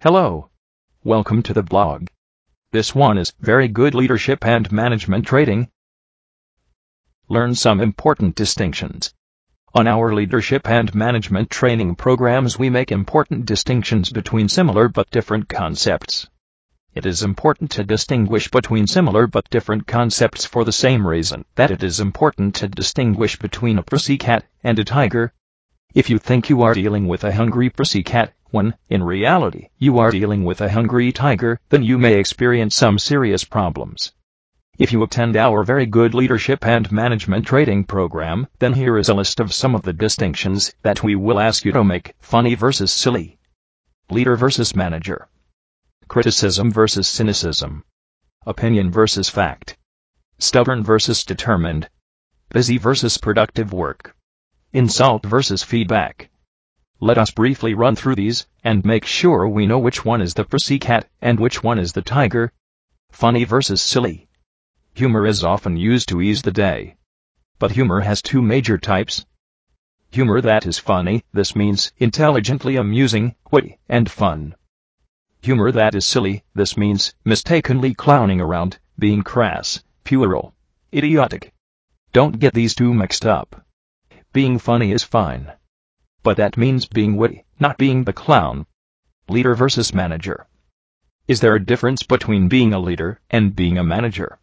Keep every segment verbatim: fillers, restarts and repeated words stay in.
Hello. Welcome to the blog. This one is Very Good Leadership and Management Training. Learn some important distinctions. On our leadership and management training programs, we make important distinctions between similar but different concepts. It is important to distinguish between similar but different concepts for the same reason that it is important to distinguish between a pussycat and a tiger. If you think you are dealing with a hungry pussycat, when, in reality, you are dealing with a hungry tiger, then you may experience some serious problems. If you attend our Very Good Leadership and Management Training program, then here is a list of some of the distinctions that we will ask you to make. Funny versus silly. Leader versus manager. Criticism versus cynicism. Opinion versus fact. Stubborn versus determined. Busy versus productive work. Insult versus feedback. Let us briefly run through these, and make sure we know which one is the pussycat and which one is the tiger. Funny versus silly. Humor is often used to ease the day. But humor has two major types. Humor that is funny, this means intelligently amusing, witty, and fun. Humor that is silly, this means mistakenly clowning around, being crass, puerile, idiotic. Don't get these two mixed up. Being funny is fine. But that means being witty, not being the clown. Leader versus manager. Is there a difference between being a leader and being a manager?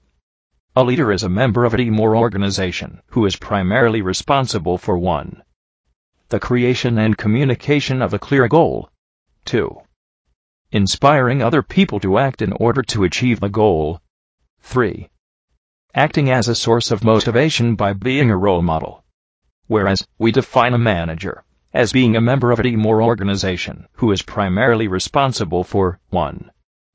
A leader is a member of a team or organization who is primarily responsible for one. The creation and communication of a clear goal. two. Inspiring other people to act in order to achieve the goal. three. Acting as a source of motivation by being a role model. Whereas, we define a manager as being a member of a team or organization who is primarily responsible for one.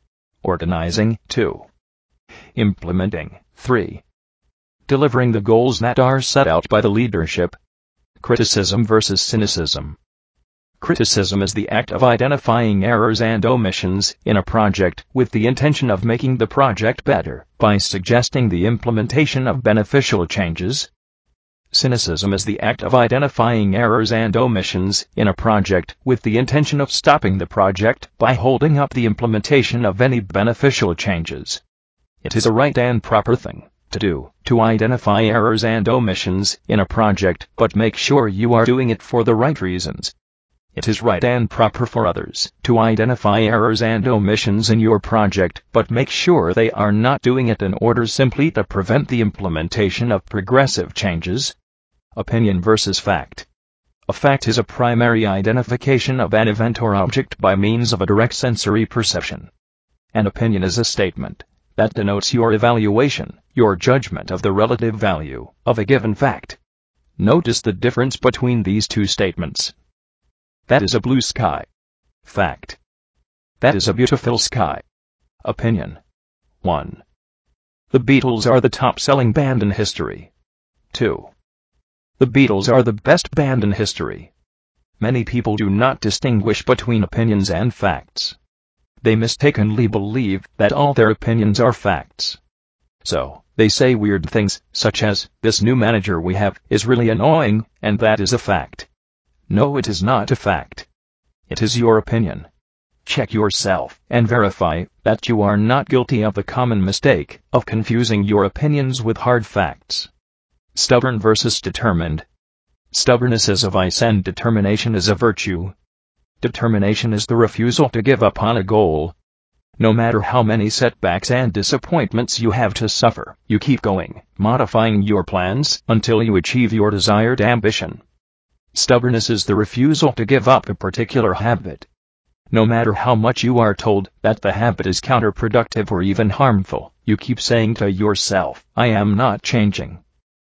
Organizing. two. Implementing. three. Delivering the goals that are set out by the leadership. Criticism versus cynicism. Criticism is the act of identifying errors and omissions in a project with the intention of making the project better by suggesting the implementation of beneficial changes. Cynicism is the act of identifying errors and omissions in a project with the intention of stopping the project by holding up the implementation of any beneficial changes. It is a right and proper thing to do, to identify errors and omissions in a project, but make sure you are doing it for the right reasons. It is right and proper for others to identify errors and omissions in your project, but make sure they are not doing it in order simply to prevent the implementation of progressive changes. Opinion versus fact. A fact is a primary identification of an event or object by means of a direct sensory perception. An opinion is a statement that denotes your evaluation, your judgment of the relative value of a given fact. Notice the difference between these two statements. That is a blue sky. Fact. That is a beautiful sky. Opinion. one. The Beatles are the top-selling band in history. two. The Beatles are the best band in history. Many people do not distinguish between opinions and facts. They mistakenly believe that all their opinions are facts. So, they say weird things, such as, this new manager we have is really annoying, and that is a fact. No, it is not a fact. It is your opinion. Check yourself and verify that you are not guilty of the common mistake of confusing your opinions with hard facts. Stubborn versus determined. Stubbornness is a vice and determination is a virtue. Determination is the refusal to give up on a goal. No matter how many setbacks and disappointments you have to suffer, you keep going, modifying your plans until you achieve your desired ambition. Stubbornness is the refusal to give up a particular habit. No matter how much you are told that the habit is counterproductive or even harmful, you keep saying to yourself, I am not changing.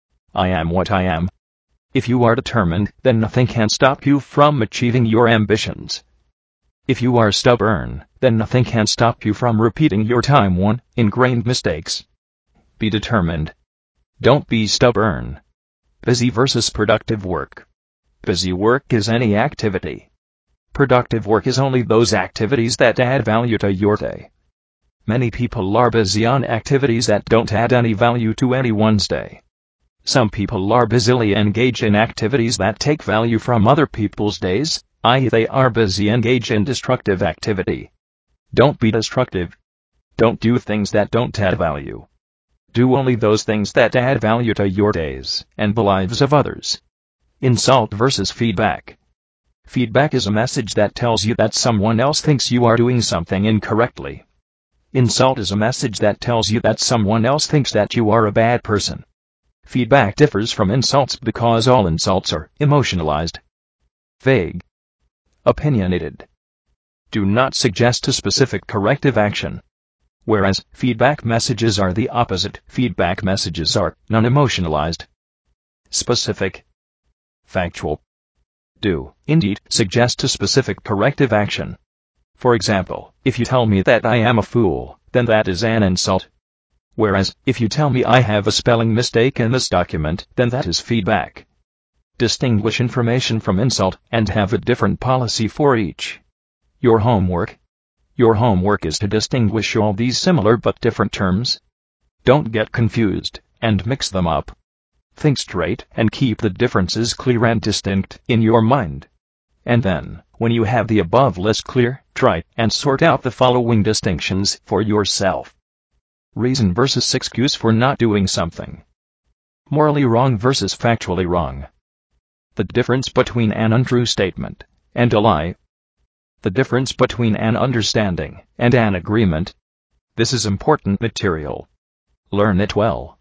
I am what I am. If you are determined, then nothing can stop you from achieving your ambitions. If you are stubborn, then nothing can stop you from repeating your time-worn, ingrained mistakes. Be determined. Don't be stubborn. Busy versus productive work. Busy work is any activity. Productive work is only those activities that add value to your day. Many people are busy on activities that don't add any value to anyone's day. Some people are busily engaged in activities that take value from other people's days, that is they are busy engaged in destructive activity. Don't be destructive. Don't do things that don't add value. Do only those things that add value to your days and the lives of others. Insult versus feedback. Feedback is a message that tells you that someone else thinks you are doing something incorrectly. Insult is a message that tells you that someone else thinks that you are a bad person. Feedback differs from insults because all insults are emotionalized, vague, opinionated. Do not suggest a specific corrective action. Whereas feedback messages are the opposite. Feedback messages are non-emotionalized, specific, factual. Do, indeed, suggest a specific corrective action. For example, if you tell me that I am a fool, then that is an insult. Whereas, if you tell me I have a spelling mistake in this document, then that is feedback. Distinguish information from insult and have a different policy for each. Your homework. Your homework is to distinguish all these similar but different terms. Don't get confused and mix them up. Think straight and keep the differences clear and distinct in your mind. And then, when you have the above list clear, try and sort out the following distinctions for yourself. Reason versus excuse for not doing something. Morally wrong versus factually wrong. The difference between an untrue statement and a lie. The difference between an understanding and an agreement. This is important material. Learn it well.